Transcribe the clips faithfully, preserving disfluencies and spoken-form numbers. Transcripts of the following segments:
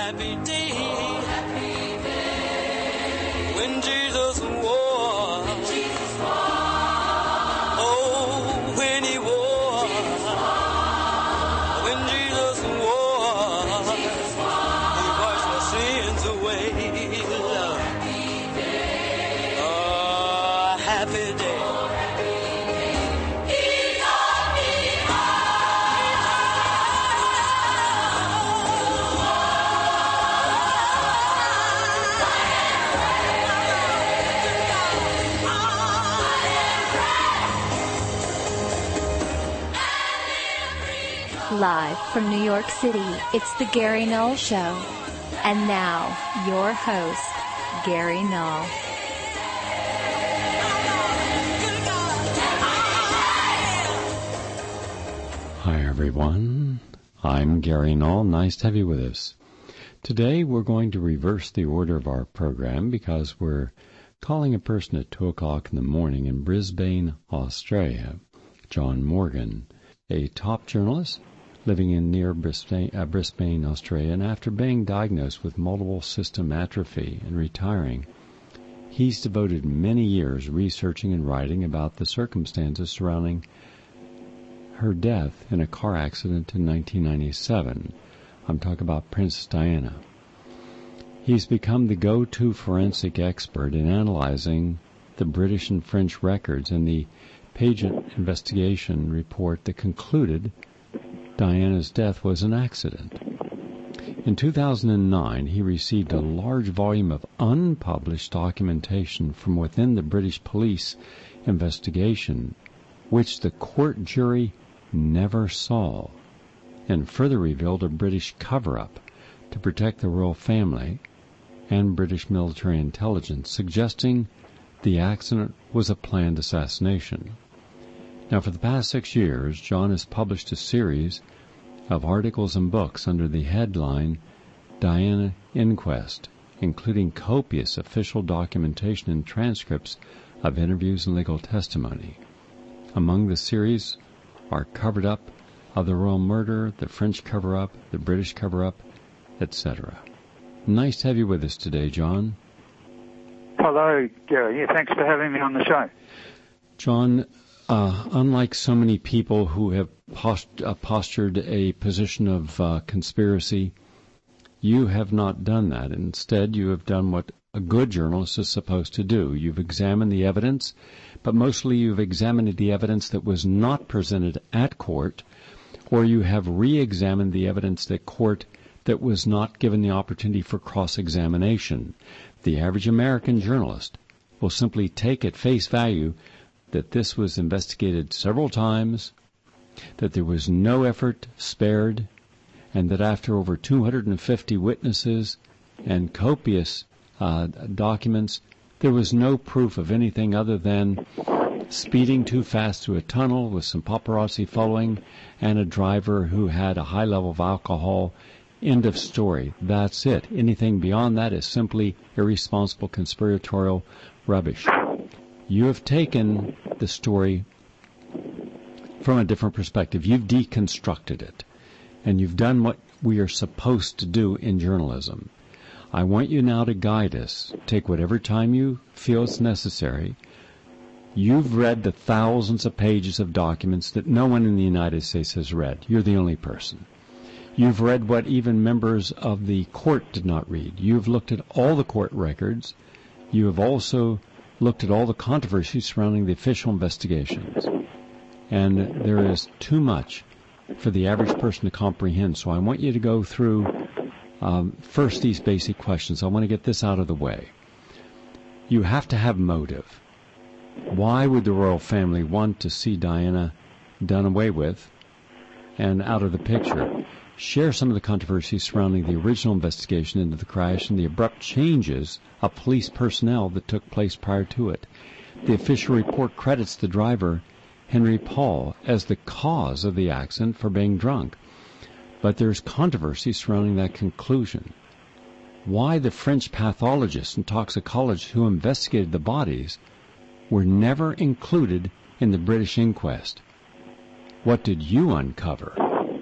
happy day. Oh, happy day. When Jesus wore. When Jesus wore. Oh, when he wore. When Jesus wore. When Jesus wore. He washed my sins away. Oh, happy day. Oh, happy day. Live from New York City, it's the Gary Null Show. And now, your host, Gary Null. Hi, everyone. I'm Gary Null. Nice to have you with us. Today, we're going to reverse the order of our program because we're calling a person at two o'clock in the morning in Brisbane, Australia, John Morgan, a top journalist living in near Brisbane, uh, Brisbane, Australia, and after being diagnosed with multiple system atrophy and retiring, he's devoted many years researching and writing about the circumstances surrounding her death in a car accident in nineteen ninety-seven. I'm talking about Princess Diana. He's become the go-to forensic expert in analyzing the British and French records and the Pageant investigation report that concluded Diana's death was an accident. In two thousand nine, he received a large volume of unpublished documentation from within the British police investigation, which the court jury never saw, and further revealed a British cover-up to protect the royal family and British military intelligence, suggesting the accident was a planned assassination. Now, for the past six years, John has published a series of articles and books under the headline Diana Inquest, including copious official documentation and transcripts of interviews and legal testimony. Among the series are Covered Up of the Royal Murder, the French Cover-Up, the British Cover-Up, et cetera. Nice to have you with us today, John. Hello, Gary. Yeah, thanks for having me on the show. John, uh, unlike so many people who have post- uh, postured a position of uh, conspiracy, you have not done that. Instead, you have done what a good journalist is supposed to do. You've examined the evidence, but mostly you've examined the evidence that was not presented at court, or you have re-examined the evidence that court that was not given the opportunity for cross-examination. The average American journalist will simply take at face value that this was investigated several times, that there was no effort spared, and that after over two hundred fifty witnesses and copious uh, documents, there was no proof of anything other than speeding too fast through a tunnel with some paparazzi following and a driver who had a high level of alcohol. End of story. That's it. Anything beyond that is simply irresponsible conspiratorial rubbish. You have taken the story from a different perspective. You've deconstructed it, and you've done what we are supposed to do in journalism. I want you now to guide us. Take whatever time you feel is necessary. You've read the thousands of pages of documents that no one in the United States has read. You're the only person. You've read what even members of the court did not read. You've looked at all the court records. You have also looked at all the controversies surrounding the official investigations. And there is too much for the average person to comprehend. So I want you to go through um, first these basic questions. I want to get this out of the way. You have to have motive. Why would the royal family want to see Diana done away with and out of the picture? Share some of the controversies surrounding the original investigation into the crash and the abrupt changes of police personnel that took place prior to it. The official report credits the driver, Henry Paul, as the cause of the accident for being drunk. But there's controversy surrounding that conclusion. Why the French pathologists and toxicologists who investigated the bodies were never included in the British inquest. What did you uncover?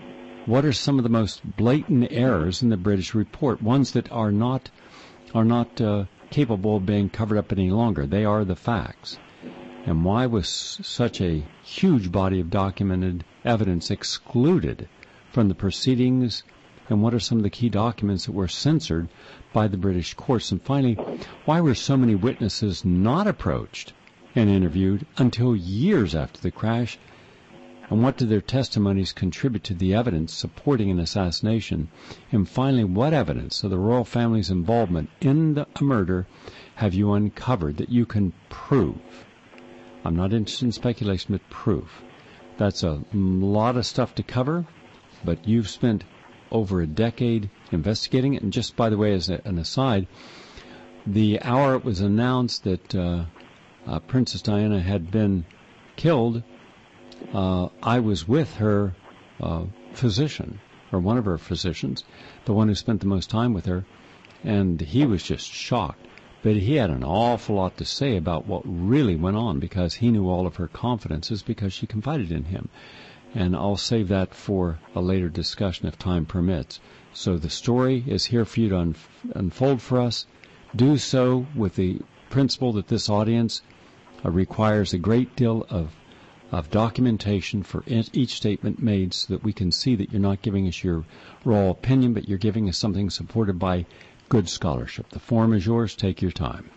what are some of the most blatant errors in the British report, ones that are not are not uh, capable of being covered up any longer? They are the facts. And why was such a huge body of documented evidence excluded from the proceedings? And what are some of the key documents that were censored by the British courts? And finally, why were so many witnesses not approached and interviewed until years after the crash? And what did their testimonies contribute to the evidence supporting an assassination? And finally, what evidence of the royal family's involvement in the murder have you uncovered that you can prove? I'm not interested in speculation, but proof. That's a lot of stuff to cover, but you've spent over a decade investigating it. And just by the way, as a, an aside, the hour it was announced that uh, uh, Princess Diana had been killed, uh, I was with her uh, physician, or one of her physicians, the one who spent the most time with her, and he was just shocked. But he had an awful lot to say about what really went on, because he knew all of her confidences because she confided in him. And I'll save that for a later discussion if time permits. So the story is here for you to un- unfold for us. Do so with the principle that this audience uh, requires a great deal of of documentation for each statement made, so that we can see that you're not giving us your raw opinion, but you're giving us something supported by good scholarship. The forum is yours. Take your time.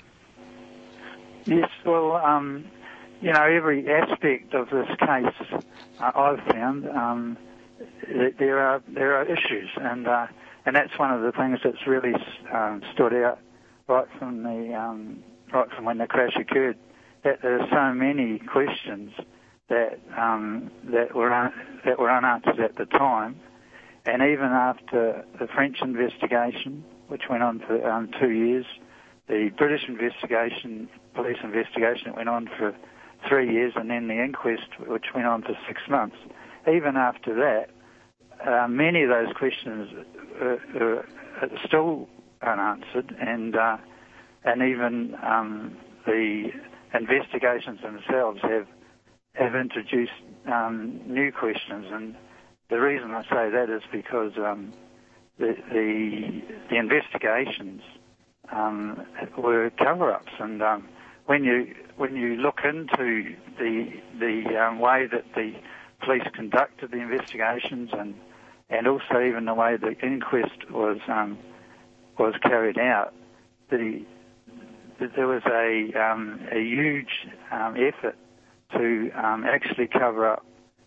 Yes, well, um, you know, every aspect of this case uh, I've found um, th- there are there are issues, and uh, and that's one of the things that's really um, stood out right from the um, right from when the crash occurred. That there are so many questions that um, that were un- that were unanswered at the time, and even after the French investigation, which went on for um, two years, the British investigation, police investigation, that went on for three years, and then the inquest, which went on for six months. Even after that, uh, many of those questions are, are still unanswered, and uh, and even um, the investigations themselves have have introduced um, new questions. And the reason I say that is because um, the, the the investigations um, were cover-ups, and um, when you when you look into the the um, way that the police conducted the investigations, and and also even the way the inquest was um, was carried out, the, the there was a um, a huge um, effort to um, actually cover up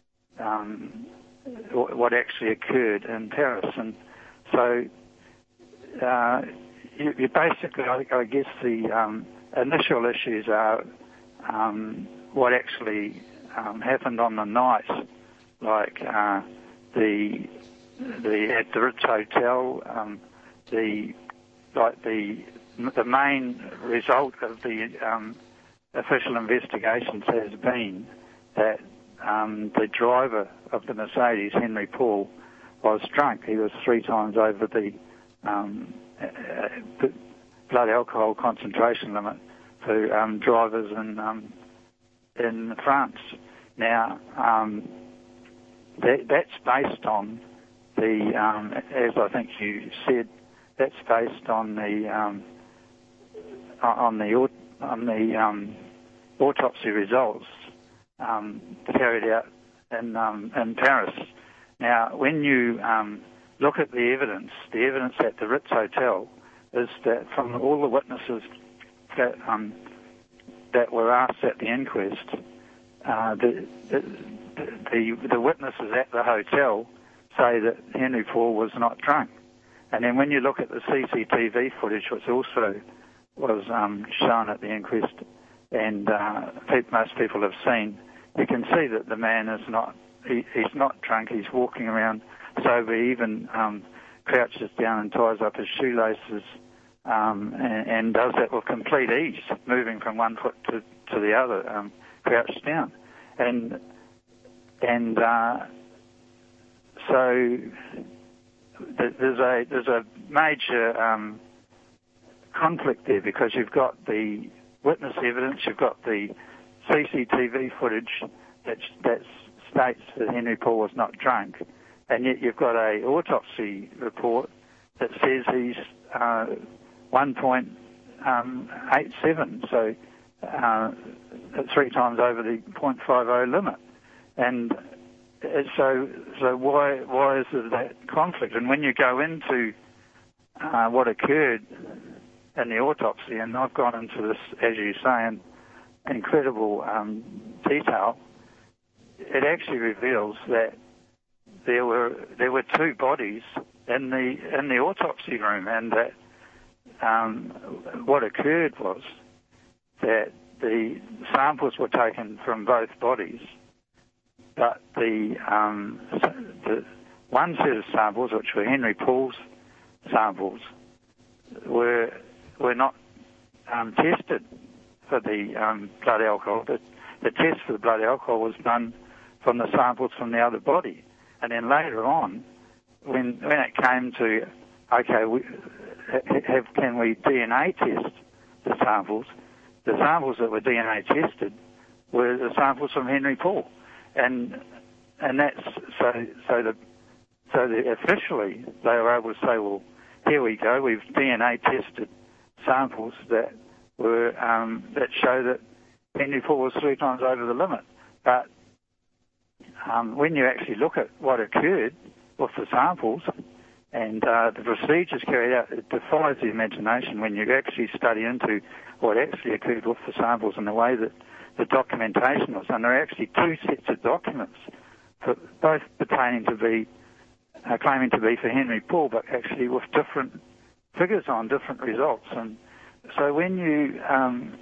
um, what actually occurred in Paris. And so uh, you, you basically, I, I guess the um, initial issues are um, what actually um, happened on the night, like uh, the the at the Ritz Hotel, um, the like the the main result of the um, official investigations has been that um, the driver of the Mercedes, Henry Paul, was drunk. He was three times over the um, uh, blood alcohol concentration limit for um, drivers in um, in France. Now, um, that, that's based on the, um, as I think you said, that's based on the um, on the on the um, autopsy results um, carried out in um, in Paris. Now, when you um, look at the evidence, the evidence at the Ritz Hotel is that from all the witnesses that um, that were asked at the inquest, uh, the, the the the witnesses at the hotel say that Henry Paul was not drunk. And then when you look at the C C T V footage, which also was um, shown at the inquest, and uh, most people have seen, you can see that the man is not, he, he's not drunk, he's walking around sober, he even um, crouches down and ties up his shoelaces um, and, and does that with complete ease, moving from one foot to, to the other, um, crouched down. And, and uh, so there's a, there's a major um, conflict there, because you've got the witness evidence, you've got the C C T V footage that, that states that Henry Paul was not drunk, and yet you've got a autopsy report that says he's uh, one point eight seven, so uh, three times over the point five oh limit. And so, so why why is there that conflict? And when you go into uh, what occurred in the autopsy, and I've gone into this, as you say, in incredible um, detail, it actually reveals that there were there were two bodies in the in the autopsy room, and that um, what occurred was that the samples were taken from both bodies, but the, um, the one set of samples, which were Henry Paul's samples, were were not um, tested for the um, blood alcohol. But the test for the blood alcohol was done from the samples from the other body, and then later on, when when it came to okay, we, have can we D N A test the samples? The samples that were D N A tested were the samples from Henry Paul. And and that's so so the so the, officially they were able to say, well, here we go, we've D N A tested samples that were um, that show that Henry Paul was three times over the limit. But um, when you actually look at what occurred with the samples and uh, the procedures carried out, it defies the imagination when you actually study into what actually occurred with the samples and the way that the documentation was done. There are actually two sets of documents, for, both pertaining to be, uh, claiming to be for Henry Paul, but actually with different figures on different results. And so when you um,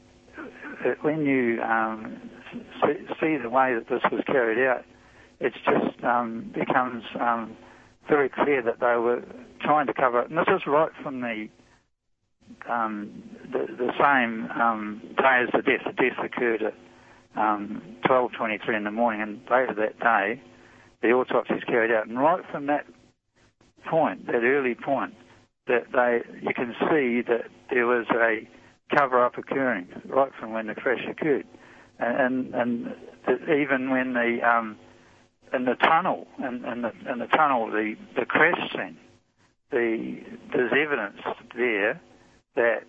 when you um, see, see the way that this was carried out, it just um, becomes um, very clear that they were trying to cover it. And this is right from the Um, the, the same um, day as the death. The death occurred at um, twelve twenty-three in the morning, and later that day, the autopsy is carried out. And right from that point, that early point, that they you can see that there was a cover-up occurring right from when the crash occurred, and and, and the, even when the um, in the tunnel, in, in the in the tunnel, the the crash scene, the there's evidence there that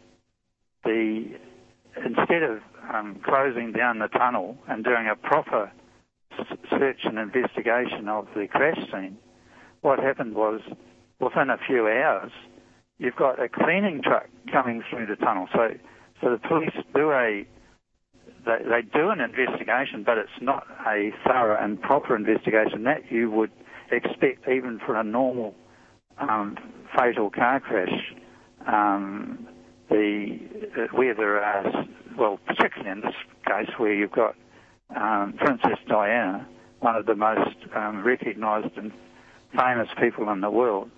the instead of um, closing down the tunnel and doing a proper search and investigation of the crash scene, what happened was within a few hours you've got a cleaning truck coming through the tunnel. So, so the police do a they, they do an investigation, but it's not a thorough and proper investigation that you would expect even for a normal um, fatal car crash. Um, the where there are, well, particularly in this case where you've got um, Princess Diana, one of the most um, recognised and famous people in the world,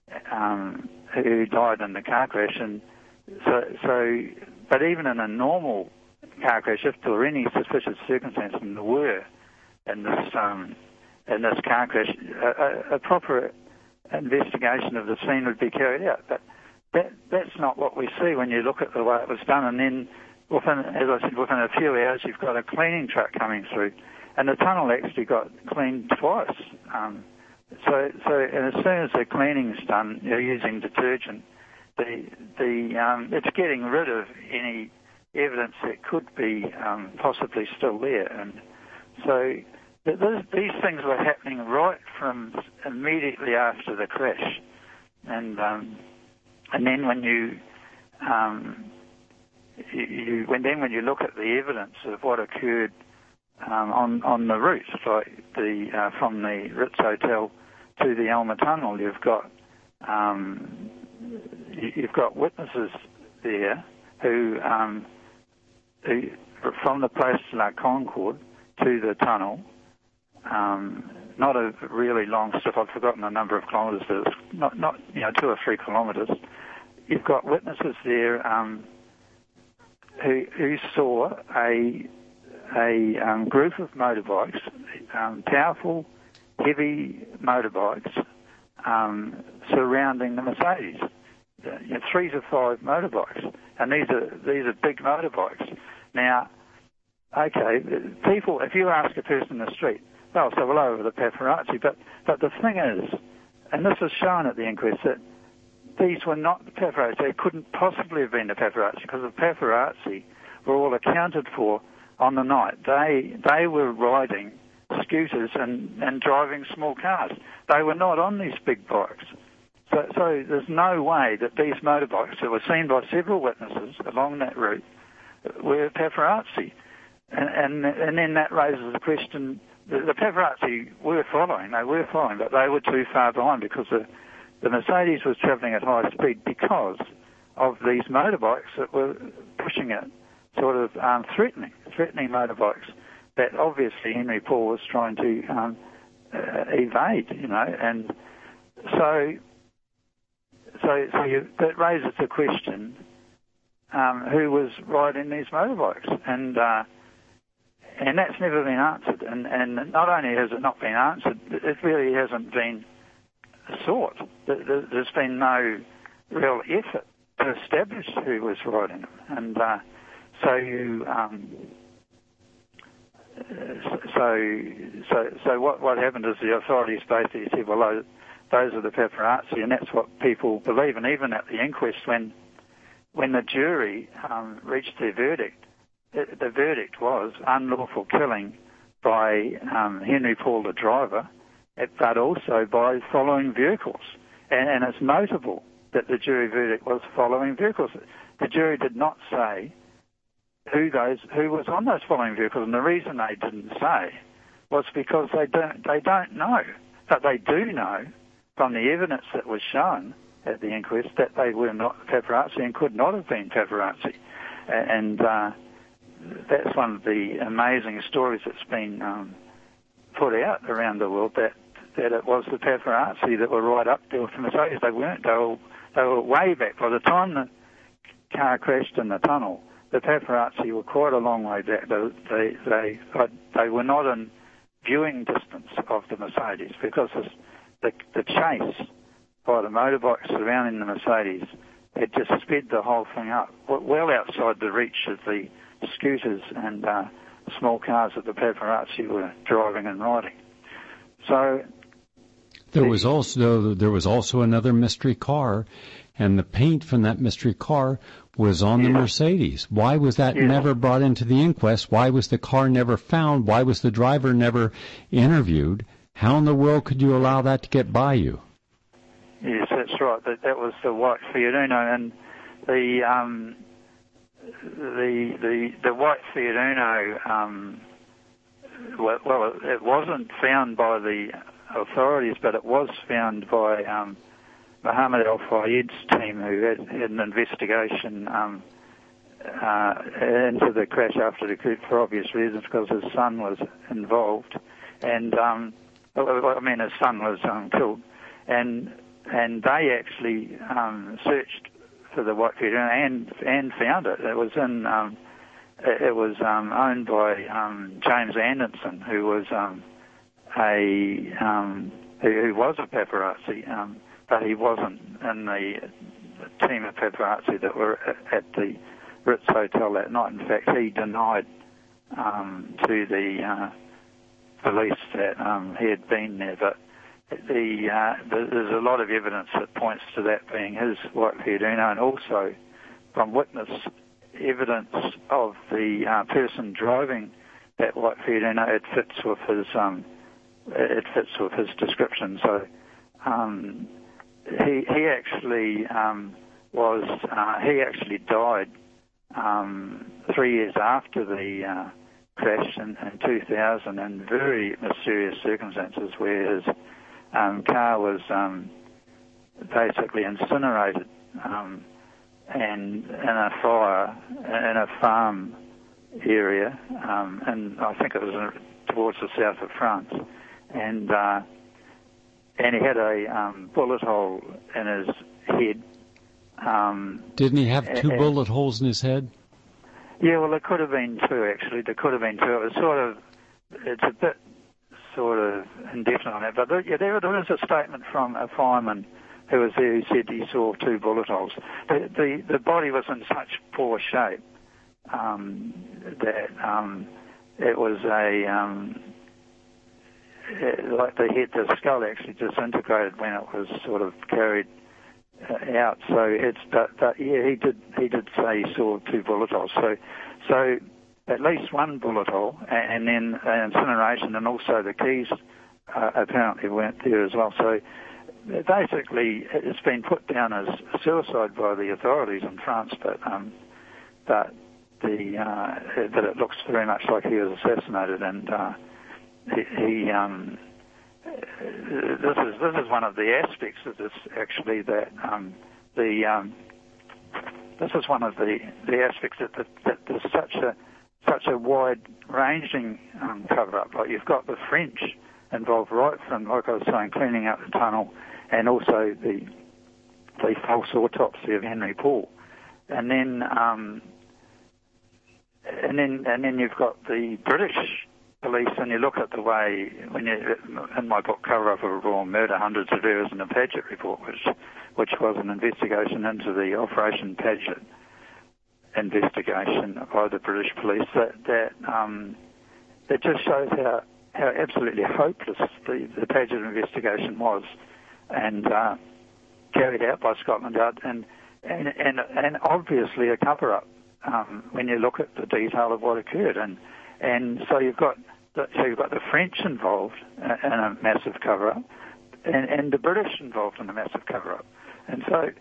um, who died in the car crash. And so, so, but even in a normal car crash, if there were any suspicious circumstances, and there were in this um, in this car crash, a, a, a proper investigation of the scene would be carried out. But That, that's not what we see when you look at the way it was done. And then, within, as I said, within a few hours, you've got a cleaning truck coming through, and the tunnel actually got cleaned twice. Um, so, so and as soon as the cleaning's done, you're using detergent. The the um, it's getting rid of any evidence that could be um, possibly still there. And so th- th- these things were happening right from immediately after the crash, and. Um, And then when you, um, you, you, when then when you look at the evidence of what occurred um, on on the route, like the uh, from the Ritz Hotel to the Elmer Tunnel, you've got um, you, you've got witnesses there who, um, who from the Place de la Concorde to the tunnel. Um, not a really long strip. I've forgotten the number of kilometres, but it's not, not you know, two or three kilometres. You've got witnesses there um, who, who saw a a um, group of motorbikes, um, powerful, heavy motorbikes, um, surrounding the Mercedes. You know, three to five motorbikes, and these are these are big motorbikes. Now, okay, people. If you ask a person in the street, well, so well over the paparazzi. But, but the thing is, and this was shown at the inquest, that these were not the paparazzi. They couldn't possibly have been the paparazzi, because the paparazzi were all accounted for on the night. They they were riding scooters and, and driving small cars. They were not on these big bikes. So, so there's no way that these motorbikes that were seen by several witnesses along that route were paparazzi. And, and, and then that raises the question, the, the paparazzi were following, they were following, but they were too far behind, because the, the Mercedes was travelling at high speed because of these motorbikes that were pushing it, sort of um, threatening, threatening motorbikes that obviously Henry Paul was trying to um, uh, evade, you know, and so so so you, that raises the question: um, who was riding these motorbikes? And uh, and that's never been answered. And and not only has it not been answered, it really hasn't been sought. There's been no real effort to establish who was riding them, and uh, so you. Um, So, so, so what, what happened is the authorities basically said, well, those, those are the paparazzi, and that's what people believe. And even at the inquest, when, when the jury um, reached their verdict, it, the verdict was unlawful killing by um, Henry Paul, the driver, but also by following vehicles. And, and it's notable that the jury verdict was following vehicles. The jury did not say who those who was on those following vehicles, and the reason they didn't say was because they don't they don't know, but they do know from the evidence that was shown at the inquest that they were not paparazzi and could not have been paparazzi, and uh, that's one of the amazing stories that's been um, put out around the world, that that it was the paparazzi that were right up there with the Mercedes. They weren't. They were they were way back. By the time the car crashed in the tunnel, the paparazzi were quite a long way back. They, they, they, they were not in viewing distance of the Mercedes, because the, the chase by the motorbikes surrounding the Mercedes had just sped the whole thing up, well outside the reach of the scooters and uh, small cars that the paparazzi were driving and riding. So there was also there was also another mystery car, and the paint from that mystery car was on the yeah. Mercedes. Why was that yeah. never brought into the inquest? Why was the car never found? Why was the driver never interviewed? How in the world could you allow that to get by you? Yes, that's right. That that was the white Fiat Uno, and the um, the the the white Fiat Uno. Um, well, well, it wasn't found by the authorities, but it was found by um, Mohammed Al Fayed's team, who had, had an investigation um, uh, into the crash after the coup for obvious reasons, because his son was involved, and um, I mean his son was um, killed, and and they actually um, searched for the white Fiat and and found it. It was in um, it was um, owned by um, James Anderson, who was um, a um, who, who was a paparazzi. Um, But he wasn't in the team of paparazzi that were at the Ritz Hotel that night. In fact, he denied um, to the uh, police that um, he had been there. But the, uh, the, there's a lot of evidence that points to that being his white Fiat Uno, and also from witness evidence of the uh, person driving that white Fiat Uno. It fits with his um, it fits with his description. So. Um, He he actually um, was uh, he actually died um, three years after the uh, crash in, in two thousand in very mysterious circumstances, where his um, car was um, basically incinerated um, and in a fire in a farm area, um, and I think it was towards the south of France, and. Uh, And he had a um, bullet hole in his head. Um, Didn't he have two and, bullet holes in his head? Yeah, well, there could have been two, actually. There could have been two. It was sort of, it's a bit sort of indefinite on that. But there, yeah, there, there was a statement from a fireman who was there who said he saw two bullet holes. The, the, the body was in such poor shape um, that um, it was a... Um, uh, like the head, the skull actually disintegrated when it was sort of carried uh, out. So it's, but, but yeah, he did he did say he saw two bullet holes. So so at least one bullet hole, and, and then uh, incineration, and also the keys uh, apparently weren't there as well. So basically, it's been put down as suicide by the authorities in France, but um, but the uh, that it looks very much like he was assassinated, and uh, he, he um, this is this is one of the aspects of this actually that um, the um, this is one of the, the aspects that, that, that there's such a such a wide-ranging um, cover-up. Like you've got the French involved right from, like I was saying, cleaning out the tunnel, and also the the false autopsy of Henry Paul, and then um, and then and then you've got the British police, and you look at the way, when you, in my book, Cover Up of a Royal Murder, Hundreds of Errors in the Paget Report, which, which was an investigation into the Operation Paget investigation by the British police, that, that um, it just shows how, how absolutely hopeless the, the Paget investigation was, and uh, carried out by Scotland Yard, and, and, and, and obviously a cover-up um, when you look at the detail of what occurred. And And so you've got the, so you've got the French involved in a massive cover-up, and, and the British involved in a massive cover-up, and so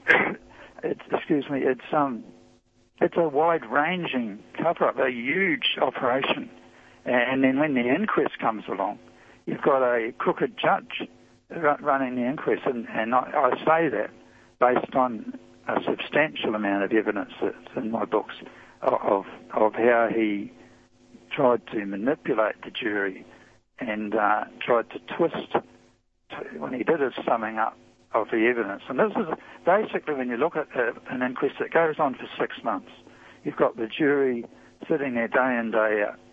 it's, excuse me, it's um it's a wide-ranging cover-up, a huge operation, and then when the inquest comes along, you've got a crooked judge running the inquest, and, and I, I say that based on a substantial amount of evidence that's in my books of of how he tried to manipulate the jury and uh, tried to twist to, when he did his summing up of the evidence. And this is basically, when you look at uh, an inquest that goes on for six months, you've got the jury sitting there day in, day out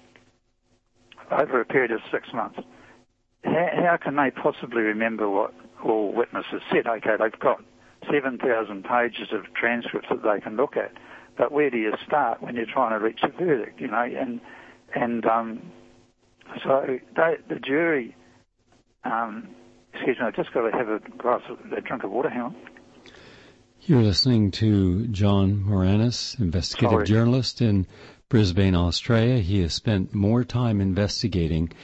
over a period of six months. How, how can they possibly remember what all witnesses said? Okay, they've got seven thousand pages of transcripts that they can look at, but where do you start when you're trying to reach a verdict, you know? And And um, so they, the jury, um, excuse me, I've just got to have a glass of a drink of water. Hang on. You're listening to John Moranis, investigative Sorry. journalist in Brisbane, Australia. He has spent more time investigating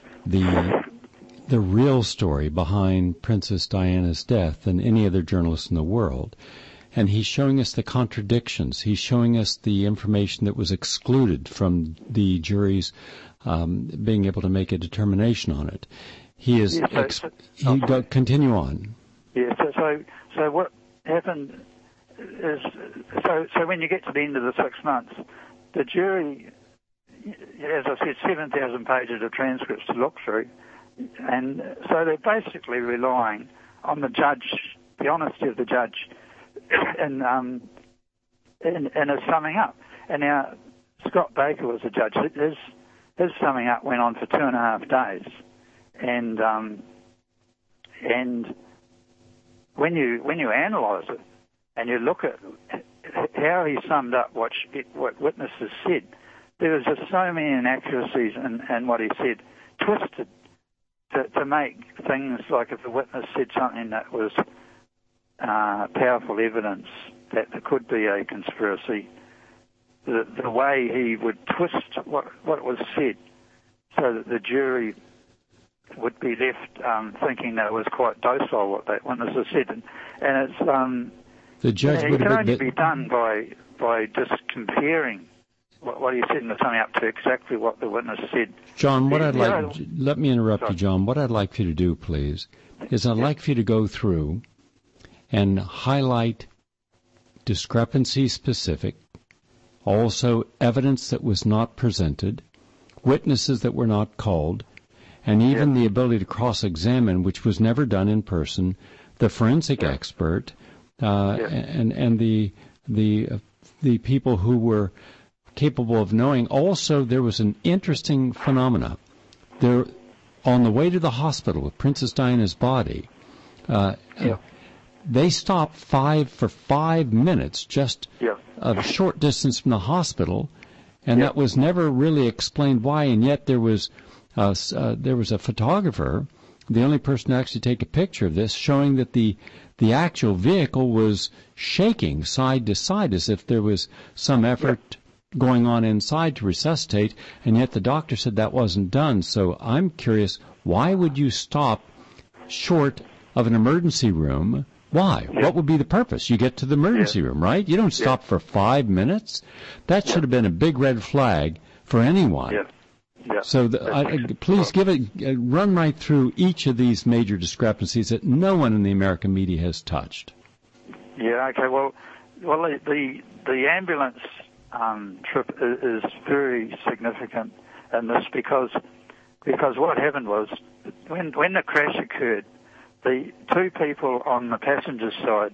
the the real story behind Princess Diana's death than any other journalist in the world. And he's showing us the contradictions. He's showing us the information that was excluded from the jury's um, being able to make a determination on it. He is. Yes, so, Ex- so, he oh, go, continue on. Yeah. So, so, so what happened is, so, so when you get to the end of the six months, the jury, as I said, seven thousand pages of transcripts to look through, and so they're basically relying on the judge, the honesty of the judge. And um, and, and is summing up. And now Scott Baker was the judge. His his summing up went on for two and a half days, and um, and when you when you analyse it and you look at how he summed up what what witnesses said, there was just so many inaccuracies in, in what he said, twisted to, to make things like if the witness said something that was Uh, powerful evidence that there could be a conspiracy, the, the way he would twist what, what was said so that the jury would be left um, thinking that it was quite docile what that witness has said. And, and it's um, the judge it would can have only been, be done by, by just comparing what, what he said in the summing up to exactly what the witness said. John, what I'd Yeah, like, let me interrupt sorry. you, John. What I'd like for you to do, please, is I'd Yeah. like for you to go through and highlight discrepancy specific, also evidence that was not presented, witnesses that were not called, and even Yeah. the ability to cross-examine, which was never done in person, the forensic Yeah. expert, uh, Yeah. and and the the uh, the people who were capable of knowing. Also, there was an interesting phenomena. There, on the way to the hospital with Princess Diana's body, uh, Yeah. they stopped five for five minutes, just Yeah. a short distance from the hospital, and Yeah. that was never really explained why. And yet there was uh, uh, there was a photographer, the only person to actually take a picture of this, showing that the the actual vehicle was shaking side to side as if there was some effort yeah. going on inside to resuscitate, and yet the doctor said that wasn't done. So I'm curious, why would you stop short of an emergency room? Why? Yeah. What would be the purpose? You get to the emergency yeah. room, right? You don't stop yeah. for five minutes. That should have been a big red flag for anyone. Yeah. Yeah. So the, I, please give it, uh, run right through each of these major discrepancies that no one in the American media has touched. Yeah, okay. Well, well, the the, the ambulance um, trip is, is very significant in this because because what happened was when when the crash occurred, the two people on the passenger side,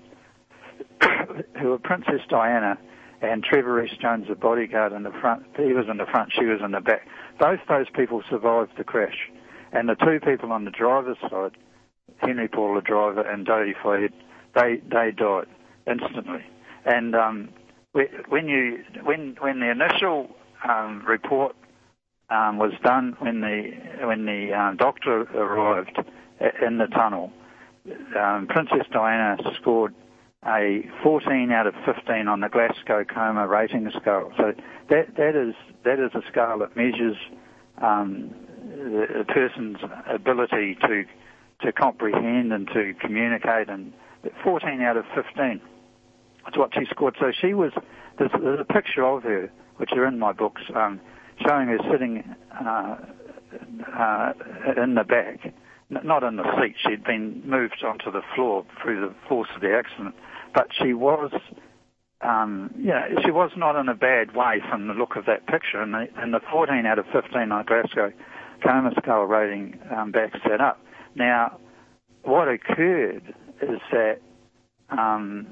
who were Princess Diana and Trevor Rees-Jones, the bodyguard in the front, he was in the front, she was in the back. Both those people survived the crash. And the two people on the driver's side, Henry Paul, the driver, and Dodie Fayed, they they died instantly. And um, when you when when the initial um, report um, was done, when the when the um, doctor arrived in the tunnel, um, Princess Diana scored a fourteen out of fifteen on the Glasgow Coma rating scale. So that that is that is a scale that measures um, the, the person's ability to to comprehend and to communicate. And fourteen out of fifteen. That's what she scored. So she was. There's, there's a picture of her, which are in my books, um, showing her sitting uh, uh, in the back. Not in the seat. She'd been moved onto the floor through the force of the accident. But she was, um, you know, she was not in a bad way from the look of that picture. And the, and the fourteen out of fifteen on Glasgow Coma scale rating um, backs that up. Now, what occurred is that um,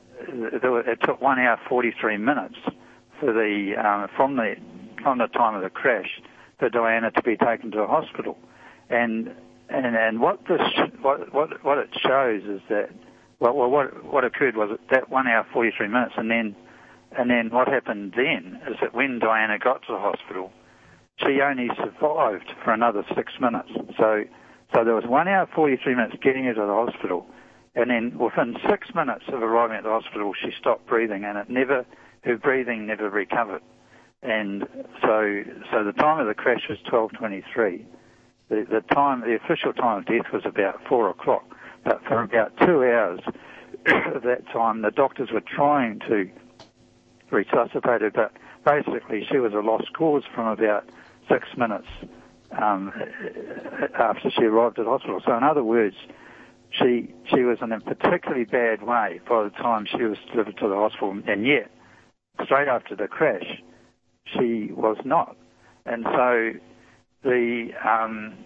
it took one hour forty-three minutes for the um, from the from the time of the crash for Diana to be taken to a hospital, and and and what this what what what it shows is that well, well what what occurred was that one hour forty-three minutes, and then and then what happened then is that when Diana got to the hospital, she only survived for another six minutes. So so there was one hour forty-three minutes getting her to the hospital. And then within six minutes of arriving at the hospital, she stopped breathing, and it never, her breathing never recovered. And so, so the time of the crash was twelve twenty-three. The, the time, the official time of death was about four o'clock. But for about two hours of that time, the doctors were trying to resuscitate her, but basically she was a lost cause from about six minutes um, after she arrived at the hospital. So in other words, She she was in a particularly bad way by the time she was delivered to the hospital, and yet, straight after the crash, she was not. And so the um,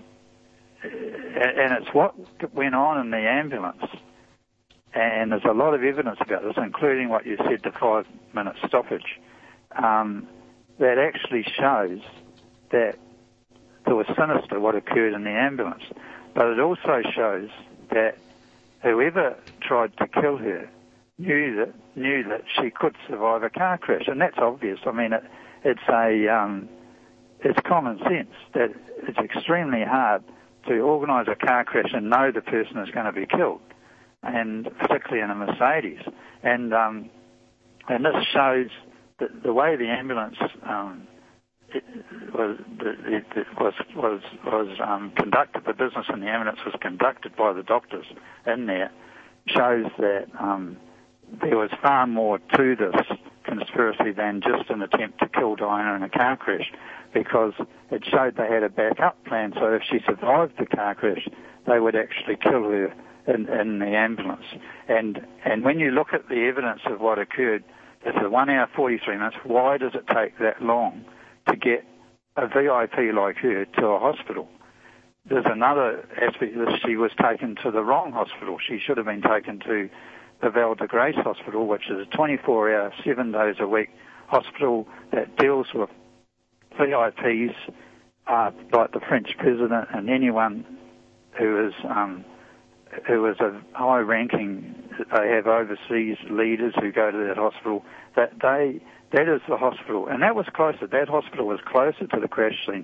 and it's what went on in the ambulance, and there's a lot of evidence about this, including what you said, the five-minute stoppage, um, that actually shows that there was sinister what occurred in the ambulance, but it also shows that whoever tried to kill her knew that knew that she could survive a car crash, and that's obvious. I mean, it, it's a um, it's common sense that it's extremely hard to organise a car crash and know the person is going to be killed, and particularly in a Mercedes. And um, and this shows that the way the ambulance um, It was it, it was was was um, conducted. The business in the ambulance was conducted by the doctors in there. Shows that um, there was far more to this conspiracy than just an attempt to kill Diana in a car crash, because it showed they had a backup plan. So if she survived the car crash, they would actually kill her in, in the ambulance. And and when you look at the evidence of what occurred, it's a one hour forty-three minutes. Why does it take that long to get a V I P like her to a hospital? There's another aspect that she was taken to the wrong hospital. She should have been taken to the Val de Grace Hospital, which is a twenty-four hour, seven days a week hospital that deals with V I Ps uh, like the French president and anyone who is um, who is a high-ranking. They have overseas leaders who go to that hospital. That they That is the hospital, and that was closer. That hospital was closer to the crash scene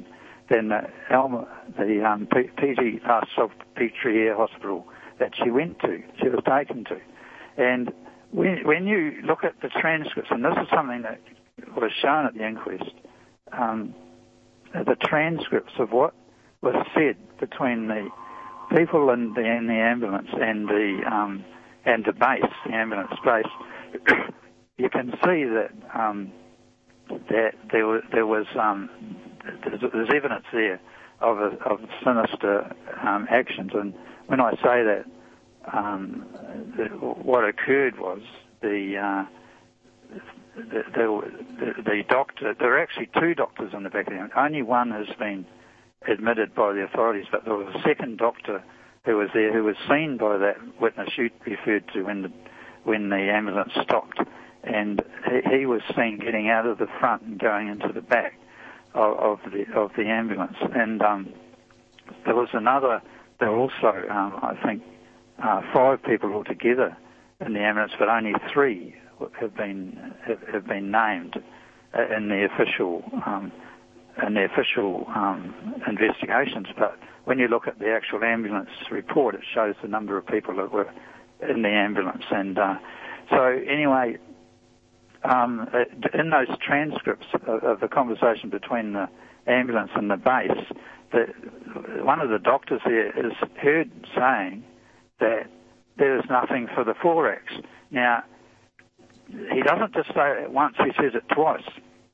than the Alma, the um, P G Salpêtrière Hospital that she went to, she was taken to. And when, when you look at the transcripts, and this is something that was shown at the inquest, um, the transcripts of what was said between the people in the, in the ambulance and the um, and the base, the ambulance base, you can see that um, that there was, there was um, there's, there's evidence there of a, of sinister um, actions. And when I say that, um, the, what occurred was the, uh, the, the the doctor. There were actually two doctors in the back of the ambulance. Only one has been admitted by the authorities, but there was a second doctor who was there, who was seen by that witness you referred to when the when the ambulance stopped, and he, he was seen getting out of the front and going into the back of, of the of the ambulance. And um, there was another. There were also, um, I think, uh, five people altogether in the ambulance, but only three have been have, have been named in the official. Um, in the official um, investigations, but when you look at the actual ambulance report, it shows the number of people that were in the ambulance. And uh, so anyway, um, in those transcripts of, of the conversation between the ambulance and the base, the, one of the doctors there is heard saying that there is nothing for the thorax. Now, he doesn't just say it once, he says it twice.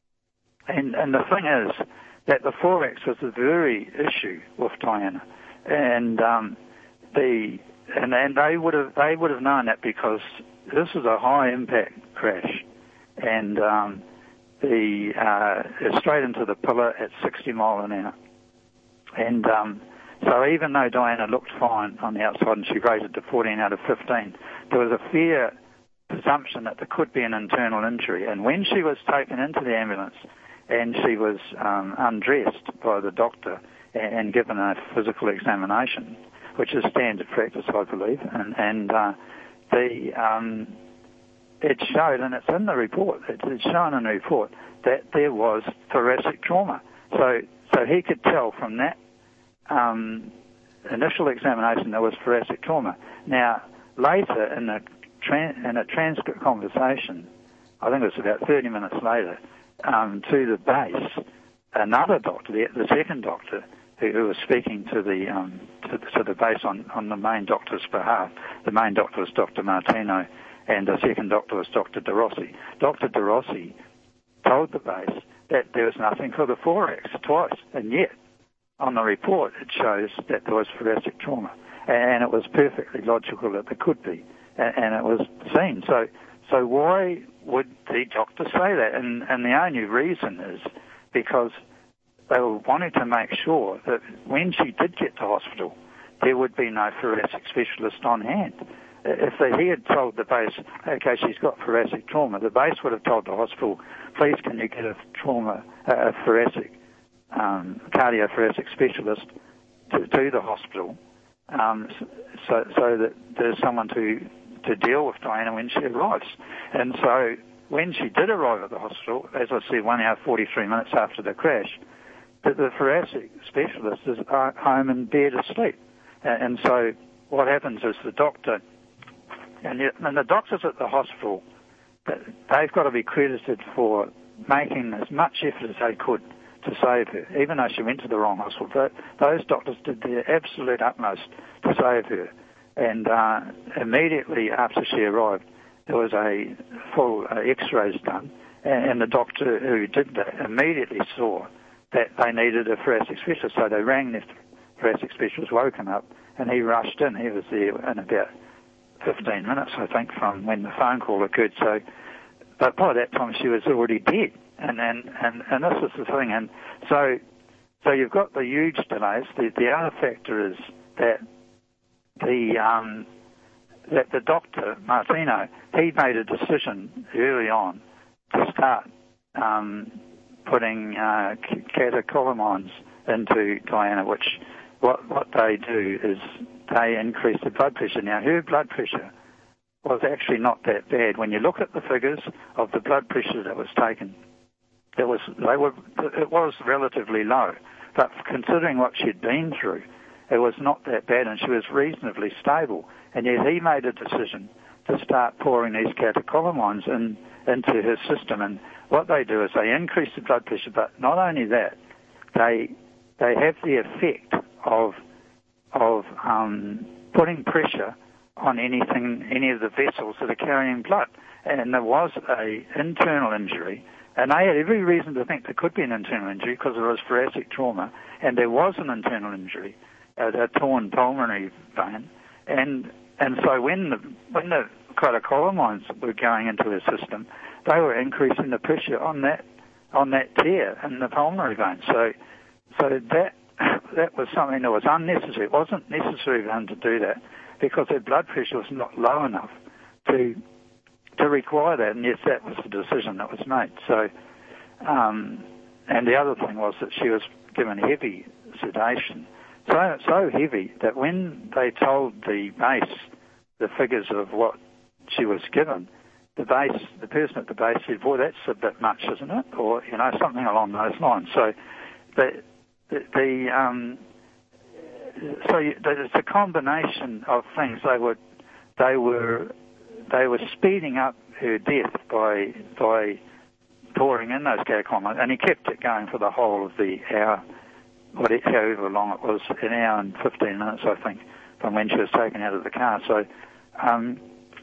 And, and the thing is that the thorax was the very issue with Diana, and um, the and, and they would have they would have known that because this is a high impact crash, and um, the uh, it's straight into the pillar at sixty mile an hour, and um, so even though Diana looked fine on the outside and she rated to fourteen out of fifteen, there was a fair presumption that there could be an internal injury. And when she was taken into the ambulance and she was um, undressed by the doctor and, and given a physical examination, which is standard practice, I believe, and, and uh, the um, it showed, and it's in the report, it's, it's shown in the report, that there was thoracic trauma. So, so he could tell from that um, initial examination there was thoracic trauma. Now, later in the Tran- in a transcript conversation, I think it was about thirty minutes later, um, to the base, another doctor, the, the second doctor, who, who was speaking to the um, to, to the base on, on the main doctor's behalf. The main doctor was Doctor Martino, and the second doctor was Doctor De Rossi. Doctor De Rossi told the base that there was nothing for the thorax twice, and yet on the report it shows that there was thoracic trauma, and it was perfectly logical that there could be. And it was seen. So, so why would the doctor say that? And, and the only reason is because they were wanting to make sure that when she did get to hospital, there would be no thoracic specialist on hand. If they, he had told the base, okay, she's got thoracic trauma, the base would have told the hospital, please can you get a trauma, a thoracic, um, cardiothoracic specialist to, to the hospital, um, so, so that there's someone to to deal with Diana when she arrives. And so when she did arrive at the hospital, as I said, one hour, forty-three minutes after the crash, the, the thoracic specialist is home in bed asleep. And so what happens is the doctor, and the, and the doctors at the hospital, they've got to be credited for making as much effort as they could to save her, even though she went to the wrong hospital. Those doctors did their absolute utmost to save her. And uh, immediately after she arrived, there was a full uh, X-rays done, and, and the doctor who did that immediately saw that they needed a thoracic specialist. So they rang the thoracic specialist, woke him up, and he rushed in. He was there in about fifteen minutes, I think, from when the phone call occurred. So, but by that time she was already dead. And and and, and this is the thing. And so, so you've got the huge delays. The the other factor is that. The um, that the doctor Martino, he made a decision early on to start um, putting uh, catecholamines into Diana, which what what they do is they increase the blood pressure. Now her blood pressure was actually not that bad. When you look at the figures of the blood pressure that was taken, it was they were it was relatively low. but considering what she'd been through, it was not that bad, and she was reasonably stable. And yet he made a decision to start pouring these catecholamines in, into her system. And what they do is they increase the blood pressure, but not only that, they they have the effect of of um, putting pressure on anything, any of the vessels that are carrying blood. And there was a internal injury, and they had every reason to think there could be an internal injury because it was thoracic trauma, and there was an internal injury, a, a torn pulmonary vein. And and so when the when the catecholamines were going into her system, they were increasing the pressure on that on that tear in the pulmonary vein. So so that that was something that was unnecessary. It wasn't necessary for them to do that because their blood pressure was not low enough to to require that, and yes, that was the decision that was made. So, um, and the other thing was that she was given heavy sedation, so so heavy that when they told the base the figures of what she was given, the base, the person at the base said, "Boy, that's a bit much, isn't it?" Or you know, something along those lines. So, the the, the um, so you, it's a combination of things. They were they were they were speeding up her death by by pouring in those catecholamines, and he kept it going for the whole of the hour, whatever, however long it was, an hour and fifteen minutes, I think, from when she was taken out of the car. So, um,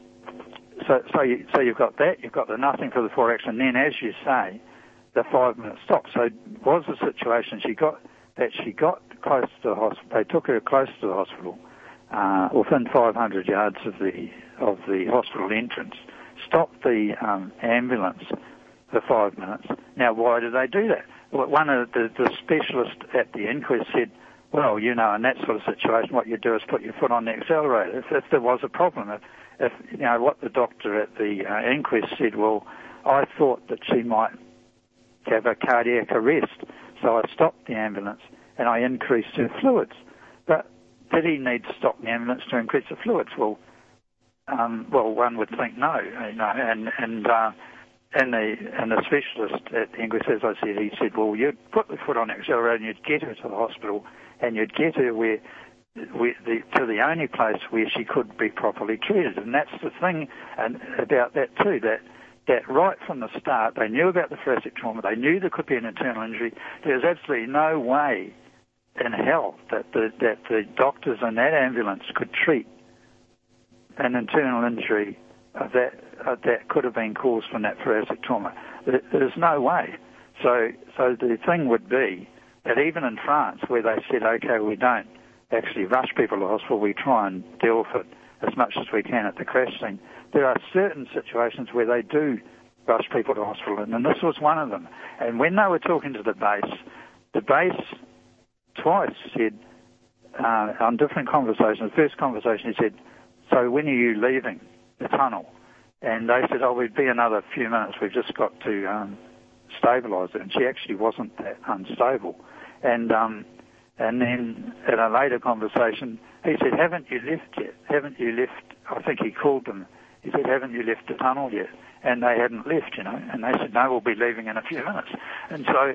so so you, so you've got that, you've got the nothing for the four X, and then, as you say, the five minute stop. So it was a situation she got that she got close to the hospital. They took her close to the hospital, uh, within five hundred yards of the of the hospital entrance. Stopped the um, ambulance for five minutes. Now, why did they do that? Well, one of the, the specialists at the inquest said, well, you know, in that sort of situation, what you do is put your foot on the accelerator. If, if there was a problem, if, if, you know, what the doctor at the uh, inquest said, well, I thought that she might have a cardiac arrest, so I stopped the ambulance and I increased her fluids. But did he need to stop the ambulance to increase the fluids? Well, Um, well, one would think no, you know, and and uh, and the and the specialist at the inquest, as I said, he said, well, you'd put the foot on the accelerator and you'd get her to the hospital, and you'd get her where, where the, to the only place where she could be properly treated, and that's the thing, and about that too, that that right from the start, they knew about the thoracic trauma, they knew there could be an internal injury. There's absolutely no way in hell that the that the doctors in that ambulance could treat an internal injury uh, that uh, that could have been caused from that thoracic trauma. There, there's no way. So, so the thing would be that even in France, where they said, okay, we don't actually rush people to hospital, we try and deal with it as much as we can at the crash scene, there are certain situations where they do rush people to hospital, and, and this was one of them. And when they were talking to the base, the base twice said, uh, on different conversations, the first conversation he said, so when are you leaving the tunnel? And they said, oh, we'd be another few minutes. We've just got to um, stabilise it. And she actually wasn't that unstable. And um, and then in a later conversation, he said, haven't you left yet? Haven't you left? I think he called them. He said, haven't you left the tunnel yet? And they hadn't left, you know. And they said, no, we'll be leaving in a few minutes. And so,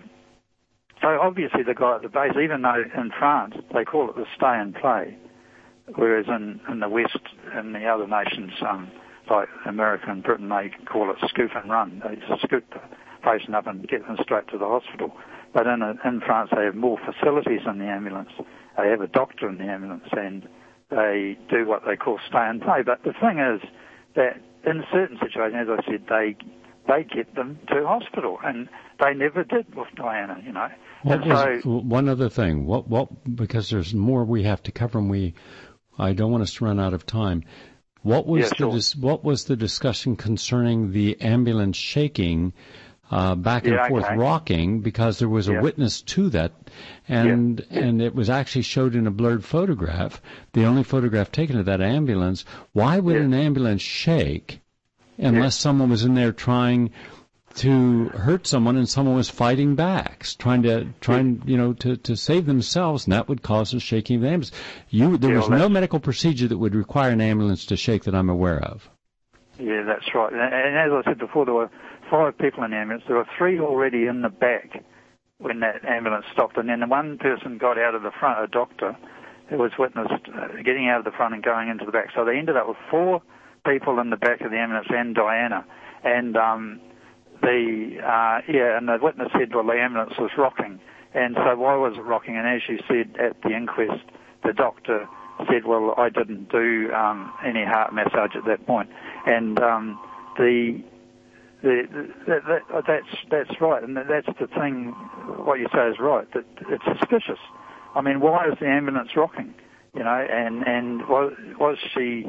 so obviously the guy at the base, even though in France they call it the stay and play, whereas in, in the West, in the other nations, um, like America and Britain, they call it scoop and run. They just scoop the patient up and get them straight to the hospital. But in, in France, they have more facilities in the ambulance. They have a doctor in the ambulance, and they do what they call stay and play. But the thing is that in certain situations, as I said, they they get them to hospital, and they never did with Diana, you know. What was, so, one other thing, what what because there's more we have to cover, and we. I don't want us to run out of time. What was yeah, the sure. what was the discussion concerning the ambulance shaking, uh, back and yeah, forth okay. rocking? Because there was a yeah. witness to that, and yeah. and it was actually showed in a blurred photograph, the only photograph taken of that ambulance. Why would yeah. an ambulance shake unless yeah. someone was in there trying to hurt someone and someone was fighting back, trying to, trying, you know, to, to save themselves, and that would cause the shaking of the ambulance. You, there yeah, was well, no medical procedure that would require an ambulance to shake that I'm aware of. Yeah, that's right. And as I said before, there were five people in the ambulance. There were three already in the back when that ambulance stopped, and then the one person got out of the front, a doctor, who was witnessed uh, getting out of the front and going into the back. So they ended up with four people in the back of the ambulance and Diana. And um, the uh, yeah, and the witness said, well, the ambulance was rocking. And so why was it rocking? And as you said at the inquest, the doctor said, well, I didn't do um, any heart massage at that point. And um, the, the, the that, that's that's right, and that's the thing. What you say is right. That it's suspicious. I mean, why is the ambulance rocking? You know, and and was was she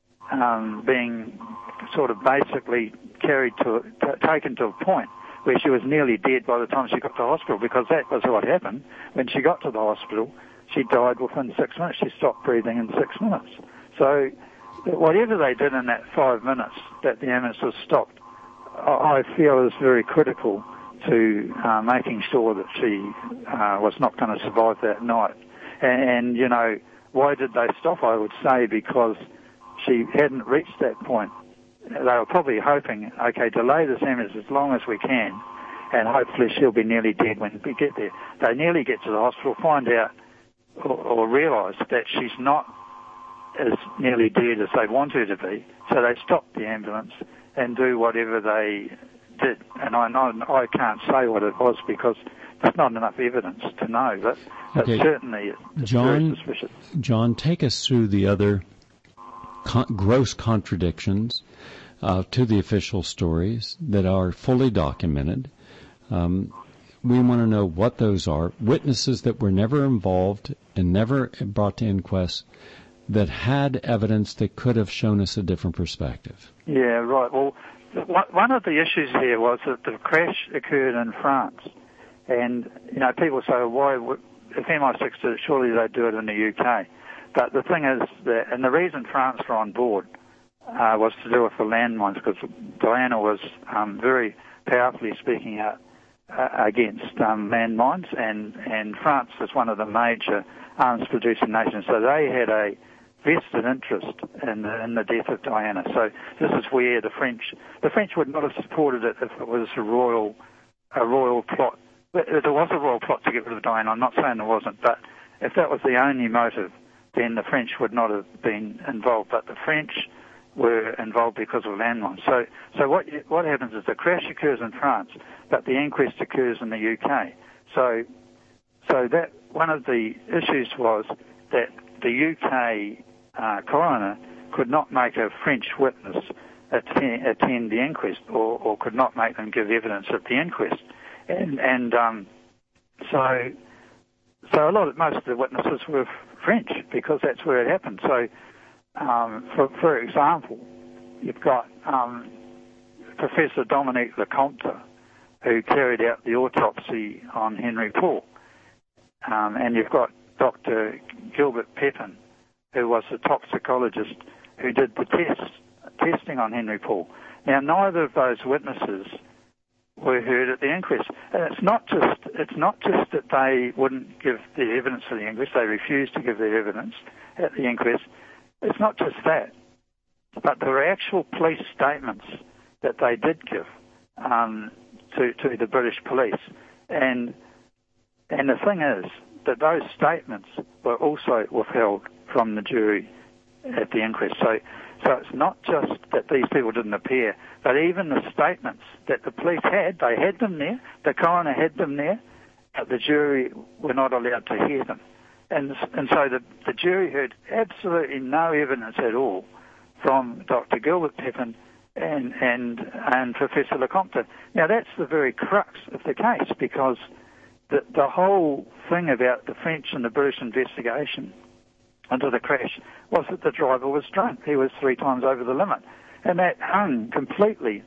um, being sort of basically carried to t- taken to a point where she was nearly dead by the time she got to hospital? Because that was what happened when she got to the hospital. She died within six minutes. She stopped breathing in six minutes. So whatever they did in that five minutes that the ambulance was stopped, I feel is very critical to uh, making sure that she uh, was not going to survive that night. And, and, you know, why did they stop? I would say because she hadn't reached that point. They were probably hoping, okay, delay this ambulance as long as we can, and hopefully she'll be nearly dead when we get there. They nearly get to the hospital, find out or, or realise that she's not as nearly dead as they want her to be, so they stop the ambulance and do whatever they did. And I know I can't say what it was because there's not enough evidence to know, but, but okay. certainly it's John, very suspicious. John, take us through the other con- gross contradictions uh, to the official stories that are fully documented. Um, we want to know what those are. Witnesses that were never involved and never brought to inquest that had evidence that could have shown us a different perspective. Yeah, right. Well, one of the issues here was that the crash occurred in France. And, you know, people say, well, why would, if M I six did it, surely they'd do it in the U K. But the thing is that, and the reason France were on board uh, was to do with the landmines, because Diana was um, very powerfully speaking out uh, against um, landmines, and, and France is one of the major arms-producing nations, so they had a vested interest in the, in the death of Diana. So this is where the French, the French would not have supported it if it was a royal, a royal plot. There was a royal plot to get rid of Diana. I'm not saying there wasn't, but if that was the only motive, then the French would not have been involved. But the French were involved because of landmines. So, so what what happens is the crash occurs in France, but the inquest occurs in the U K. So, so that one of the issues was that the U K uh, coroner could not make a French witness attend, attend the inquest, or, or could not make them give evidence at the inquest. And, and um, so, so a lot of most of the witnesses were French because that's where it happened. So, um, for, for example, you've got um, Professor Dominique Lecomte, who carried out the autopsy on Henry Paul, um, and you've got Doctor Gilbert Pepin, who was a toxicologist who did the tests, testing on Henry Paul. Now, neither of those witnesses were heard at the inquest. And it's not just it's not just that they wouldn't give the evidence for the inquest, they refused to give their evidence at the inquest. It's not just that, but there were actual police statements that they did give um, to, to the British police. And and the thing is that those statements were also withheld from the jury at the inquest. So So it's not just that these people didn't appear, but even the statements that the police had, they had them there, the coroner had them there, but the jury were not allowed to hear them. And, and so the, the jury heard absolutely no evidence at all from Doctor Gilbert Pepin and, and, and Professor Lecomte. Now that's the very crux of the case, because the, the whole thing about the French and the British investigation into the crash was that the driver was drunk. He was three times over the limit. And that hung completely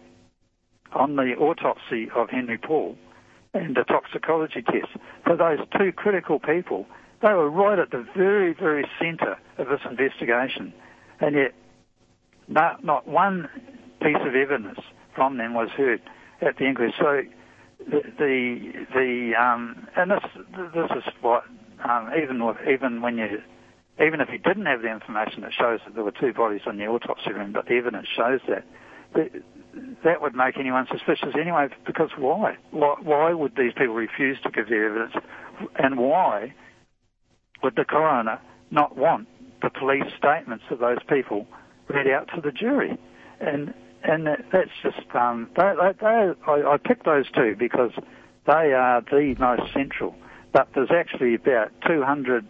on the autopsy of Henry Paul and the toxicology test. For those two critical people, they were right at the very, very centre of this investigation. And yet not, not one piece of evidence from them was heard at the inquest. So the, the, the um, and this, this is what, um, even with, even when you, Even if he didn't have the information that shows that there were two bodies in the autopsy room, but the evidence shows that, th- that would make anyone suspicious anyway, because why? why? Why would these people refuse to give their evidence? And why would the coroner not want the police statements of those people read out to the jury? And and that's just, um, they, they, they, I, I picked those two because they are the most central. But there's actually about two hundred,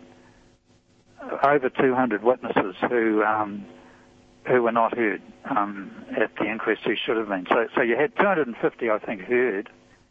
over two hundred witnesses who um, who were not heard um, at the inquest who should have been. So, so you had two hundred fifty, I think, heard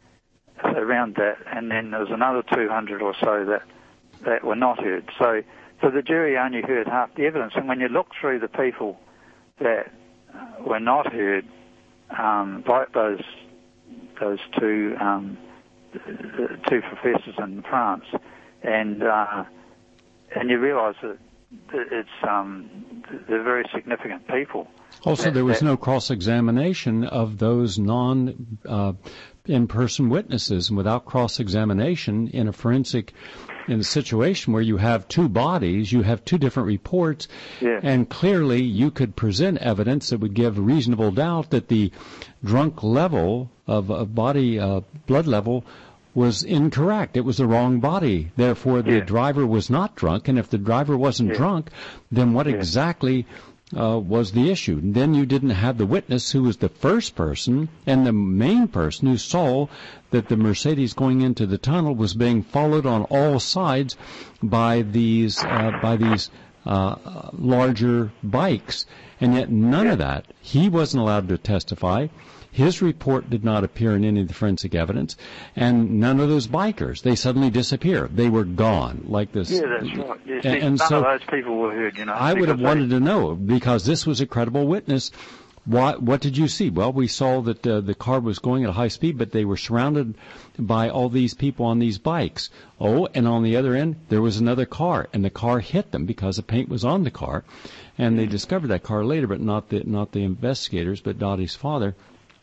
around that, and then there was another two hundred or so that that were not heard. So, so the jury only heard half the evidence. And when you look through the people that were not heard, um, like those those two um, the two professors in France, and uh, and you realise that it's um, they're very significant people. Also, that, there was that, no cross-examination of those non uh, in-person witnesses, and without cross-examination in a forensic, in a situation where you have two bodies, you have two different reports, yeah. and clearly you could present evidence that would give reasonable doubt that the drunk level of, of body uh, blood level was incorrect. It was the wrong body. Therefore, the yeah. driver was not drunk, and if the driver wasn't yeah. drunk, then what yeah. exactly Uh, was the issue? And then you didn't have the witness who was the first person and the main person who saw that the Mercedes going into the tunnel was being followed on all sides by these uh, by these uh, larger bikes, and yet none yeah. of that. He wasn't allowed to testify. His report did not appear in any of the forensic evidence, and none of those bikers, they suddenly disappear. They were gone, like this. Yeah, that's right. Yeah, see, and none so of those people were heard, you know. I would have they, wanted to know, because this was a credible witness. What, what did you see? Well, we saw that uh, the car was going at a high speed, but they were surrounded by all these people on these bikes. Oh, and on the other end, there was another car, and the car hit them because the paint was on the car. And they discovered that car later, but not the, not the investigators, but Dottie's father.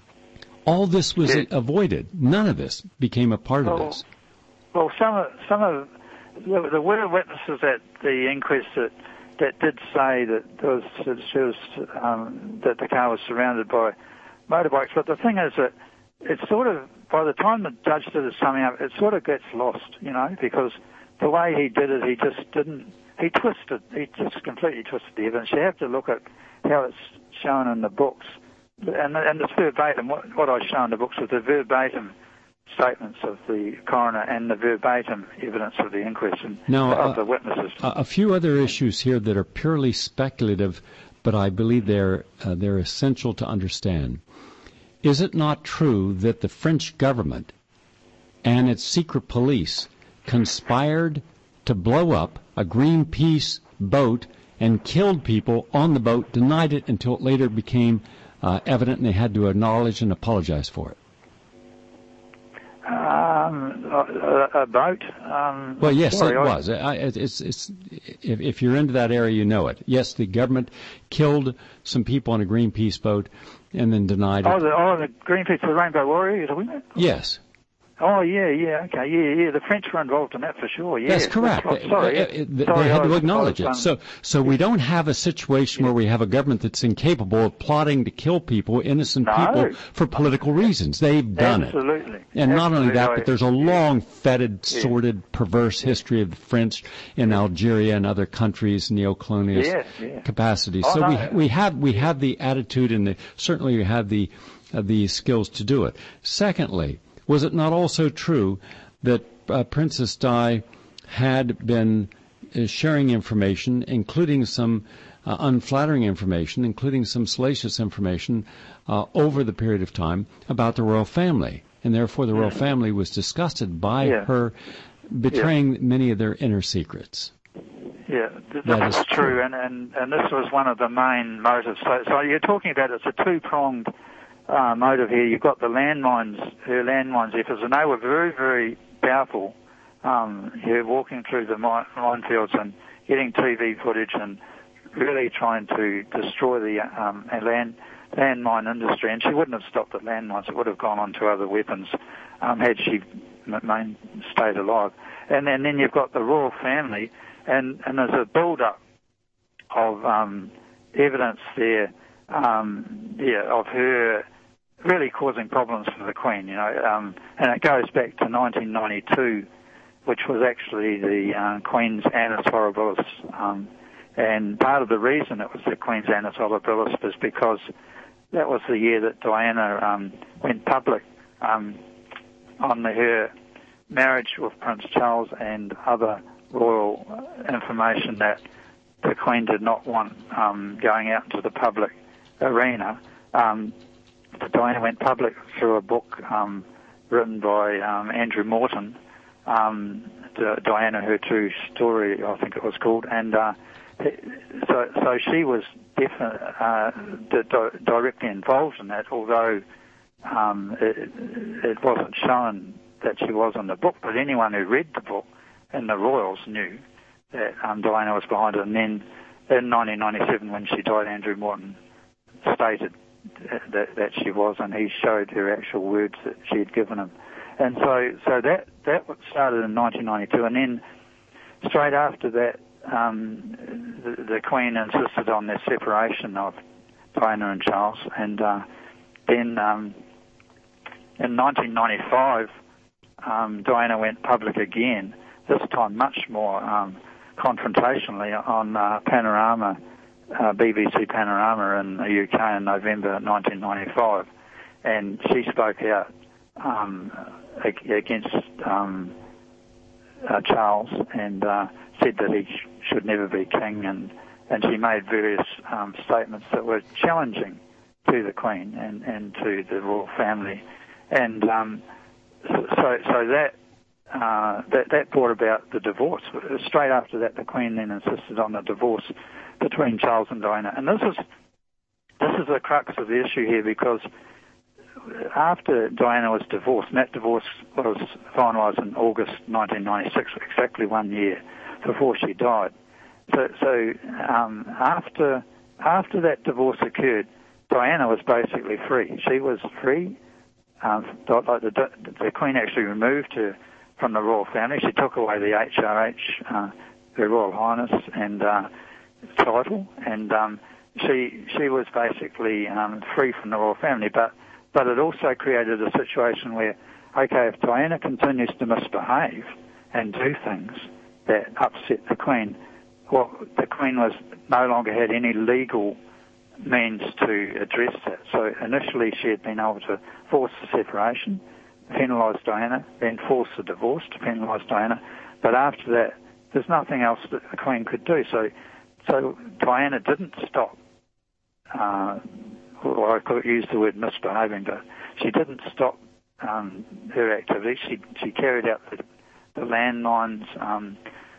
All this was yeah. avoided. None of this became a part well, of this. Well, some of, some of the, the witnesses at the inquest that, that did say that there was, that, she was, um, that the car was surrounded by motorbikes. But the thing is that it's sort of, by the time the judge did his summing up, it sort of gets lost, you know, because the way he did it, he just didn't, he twisted, he just completely twisted the evidence. You have to look at how it's shown in the books. And, and it's verbatim. What, what I show in the books is the verbatim statements of the coroner and the verbatim evidence of the inquest and now, of uh, the witnesses. A few other issues here that are purely speculative, but I believe they're uh, they're essential to understand. Is it not true that the French government and its secret police conspired to blow up a Greenpeace boat and killed people on the boat, denied it until it later became Uh, evident, and they had to acknowledge and apologize for it? Um, a, a boat? Um, well, yes, sorry, it I, was. I, it's, it's, if, if you're into that area, you know it. Yes, the government killed some people on a Greenpeace boat and then denied oh, it. The, oh, the Greenpeace, the Rainbow Warrior, you're talking about? Yes. Oh, yeah, yeah, okay, yeah, yeah. The French were involved in that for sure, yeah. That's correct. That's right. Sorry, they, they, sorry, they had I to acknowledge was, it. um, So, so we don't have a situation where we have a government that's incapable of plotting to kill people, innocent No. people, for political reasons. They've done Absolutely. it. And not only Absolutely. that, but there's a long, fetid, Yeah. sordid, perverse history of the French in Algeria and other countries, neo-colonialist Yeah, yeah. capacities. Oh, so no. we we have we have the attitude and the, certainly we have the uh, the skills to do it. Secondly, was it not also true that uh, Princess Di had been uh, sharing information, including some uh, unflattering information, including some salacious information, uh, over the period of time about the royal family, and therefore the royal family was disgusted by Yeah. her betraying yeah. many of their inner secrets? Yeah, th- That that's is true, true. And, and, and this was one of the main motives. So, so you're talking about it's a two-pronged uh, motive here. You've got the landmines, her landmines efforts, and they were very, very powerful. Um, you're walking through the mine, minefields and getting T V footage and really trying to destroy the um, land landmine industry. And she wouldn't have stopped at landmines; it would have gone on to other weapons um, had she remained stayed alive. And then, then you've got the royal family, and, and there's a build-up of um, evidence there um, yeah, of her really causing problems for the Queen, you know, um, and it goes back to nineteen ninety-two, which was actually the uh, Queen's Annus Horribilis, um, and part of the reason it was the Queen's Annus Horribilis was because that was the year that Diana um, went public um, on the, her marriage with Prince Charles and other royal information that the Queen did not want um, going out into the public arena. Um, Diana went public through a book um, written by um, Andrew Morton, um, Diana, Her True Story, I think it was called, and uh, so so she was definitely uh, di- directly involved in that, although um, it, it wasn't shown that she was in the book, but anyone who read the book and the royals knew that um, Diana was behind it. And then in nineteen ninety-seven, when she died, Andrew Morton stated that, that she was, and he showed her actual words that she had given him. And so, so that that started in nineteen ninety-two, and then straight after that, um, the, the Queen insisted on the separation of Diana and Charles, and uh, then um, in nineteen ninety-five, um, Diana went public again. This time, much more um, confrontationally on uh, Panorama. Uh, B B C Panorama in the U K in November nineteen ninety-five, and she spoke out um, against um, uh, Charles and uh, said that he sh- should never be king, and, and she made various um, statements that were challenging to the Queen and, and to the royal family, and um, so so that. Uh, that that brought about the divorce. Straight after that, the Queen then insisted on the divorce between Charles and Diana. And this is this is the crux of the issue here, because after Diana was divorced, and that divorce was finalised in August nineteen ninety-six, exactly one year before she died. So, so um, after after that divorce occurred, Diana was basically free. She was free. Um, like the, the Queen actually removed her from the royal family. She took away the H R H, uh, Her Royal Highness, and uh, title, and um, she she was basically um, free from the royal family. But but it also created a situation where, okay, if Diana continues to misbehave and do things that upset the Queen, well, the Queen was no longer had any legal means to address that. So initially she had been able to force the separation, penalise Diana, then force the divorce to penalise Diana. But after that, there's nothing else that the Queen could do. So so Diana didn't stop, uh, or I could use the word misbehaving, but she didn't stop um, her activities. She she carried out the, the landmines um,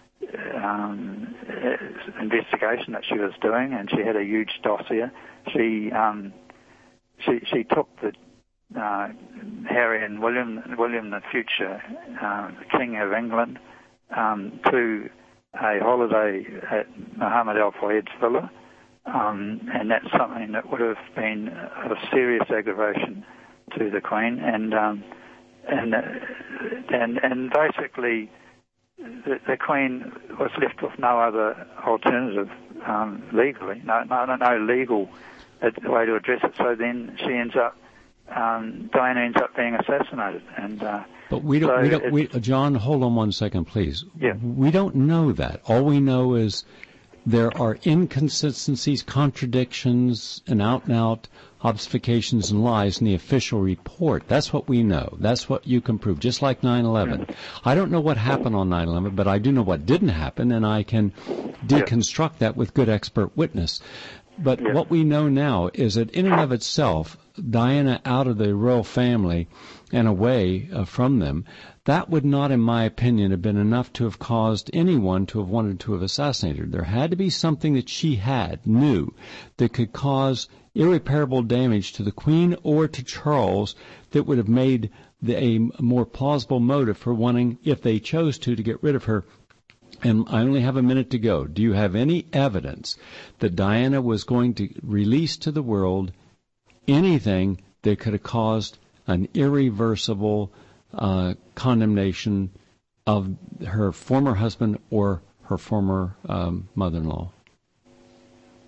um, investigation that she was doing, and she had a huge dossier. She um, she she took the Uh, Harry and William, William the future uh, King of England, um, to a holiday at Muhammad Al Fayed's villa, um, and that's something that would have been a serious aggravation to the Queen, and um, and and and basically the, the Queen was left with no other alternative um, legally, no, no no legal way to address it. So then she ends up. Um, Diana ends up being assassinated, and uh, but we don't. So we don't we, John, hold on one second, please. Yeah. We don't know that. All we know is there are inconsistencies, contradictions, and out-and-out obfuscations and lies in the official report. That's what we know. That's what you can prove. Just like nine eleven. Yeah. I don't know what happened on nine eleven, but I do know what didn't happen, and I can deconstruct yeah. that with good expert witness. But yeah. what we know now is that in and of itself, Diana out of the royal family and away uh, from them, that would not, in my opinion, have been enough to have caused anyone to have wanted to have assassinated her. There had to be something that she had, knew, that could cause irreparable damage to the Queen or to Charles that would have made the, a more plausible motive for wanting, if they chose to, to get rid of her. And I only have a minute to go. Do you have any evidence that Diana was going to release to the world anything that could have caused an irreversible uh, condemnation of her former husband or her former um, mother-in-law?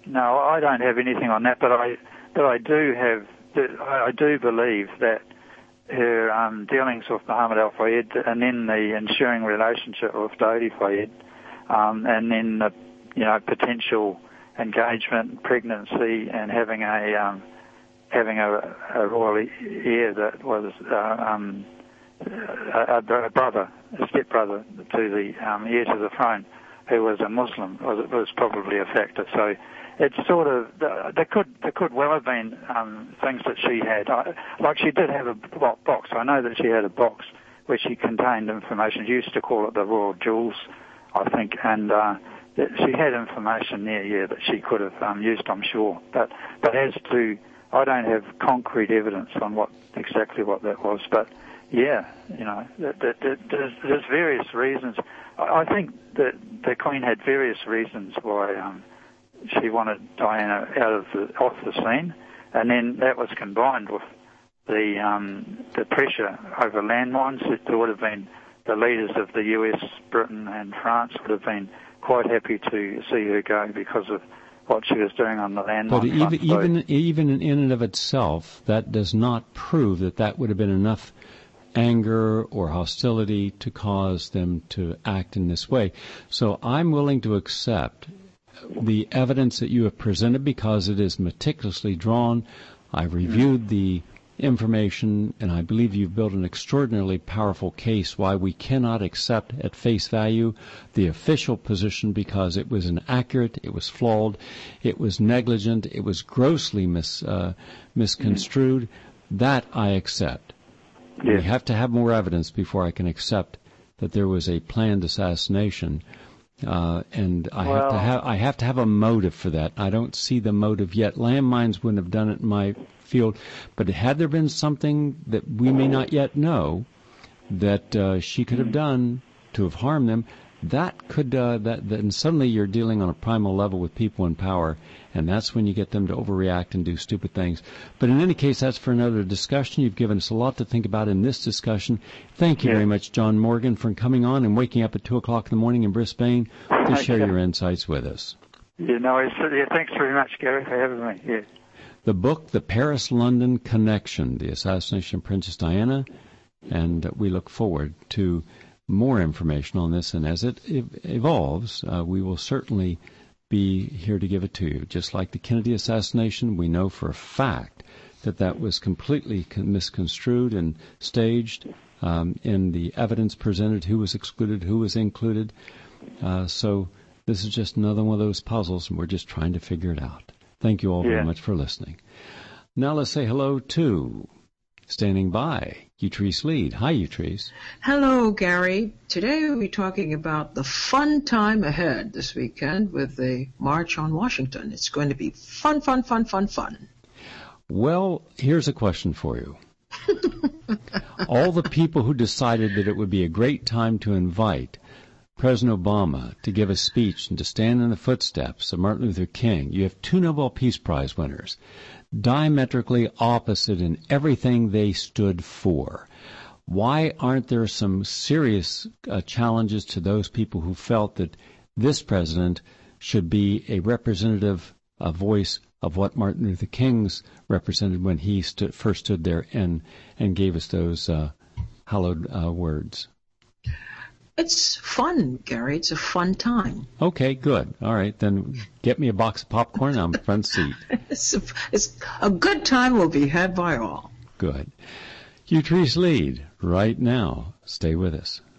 no, I don't have anything on that, but I, but I do have, I do believe that her um, dealings with Mohammed Al Fayed, and then the ensuing relationship with Dodi Fayed, um, and then the, you know, potential engagement, pregnancy, and having a um, having a, a royal heir that was uh, um, a, a brother, a stepbrother to the um, heir to the throne, who was a Muslim, was, was probably a factor. So it's sort of, there could there could well have been um, things that she had. I, like she did have a box. I know that she had a box where she contained information. She used to call it the Royal Jewels, I think, and uh, she had information there, yeah, that she could have um, used, I'm sure. But but as to, I don't have concrete evidence on what exactly what that was. But yeah, you know, that, that, that, there's, there's various reasons. I, I think that the Queen had various reasons why um, she wanted Diana out of the off the scene, and then that was combined with the um, the pressure over landmines. There would have been the leaders of the U S, Britain, and France would have been quite happy to see her go because of what she was doing on the landmine. But even front. So, even even in and of itself, that does not prove that that would have been enough anger or hostility to cause them to act in this way. So I'm willing to accept the evidence that you have presented because it is meticulously drawn. I've reviewed the information, and I believe you've built an extraordinarily powerful case why we cannot accept at face value the official position because it was inaccurate, it was flawed, it was negligent, it was grossly mis, uh, misconstrued. That I accept. Yeah. We have to have more evidence before I can accept that there was a planned assassination. Uh, and I well, have to have I have to have a motive for that. I don't see the motive yet. Landmines wouldn't have done it in my field, but had there been something that we may not yet know that uh, she could have done to have harmed them, that could uh, that then suddenly you're dealing on a primal level with people in power, and that's when you get them to overreact and do stupid things. But in any case, that's for another discussion. You've given us a lot to think about in this discussion. Thank you yeah. very much, John Morgan, for coming on and waking up at two o'clock in the morning in Brisbane to okay. share your insights with us. Yeah, no, it's, yeah, thanks very much, Gary, for having me. Yeah. The book, The Paris-London Connection, The Assassination of Princess Diana, and we look forward to more information on this, and as it ev- evolves, uh, we will certainly be here to give it to you. Just like the Kennedy assassination, we know for a fact that that was completely con- misconstrued and staged um, in the evidence presented, who was excluded, who was included. Uh, so this is just another one of those puzzles, and we're just trying to figure it out. Thank you all yeah. very much for listening. Now let's say hello to, standing by, Utrice Lead. Hi, Utrice. Hello, Gary. Today we'll be talking about the fun time ahead this weekend with the March on Washington. It's going to be fun, fun, fun, fun, fun. Well, here's a question for you. All the people who decided that it would be a great time to invite President Obama to give a speech and to stand in the footsteps of Martin Luther King, you have two Nobel Peace Prize winners, diametrically opposite in everything they stood for. Why aren't there some serious uh, challenges to those people who felt that this president should be a representative, a voice of what Martin Luther King's represented when he stood, first stood there and, and gave us those uh, hallowed uh, words? It's fun, Gary. It's a fun time. Okay, good. All right, then get me a box of popcorn. I'm front seat. It's a, it's a good time will be had by all. Good. Utrice Lead, right now. Stay with us.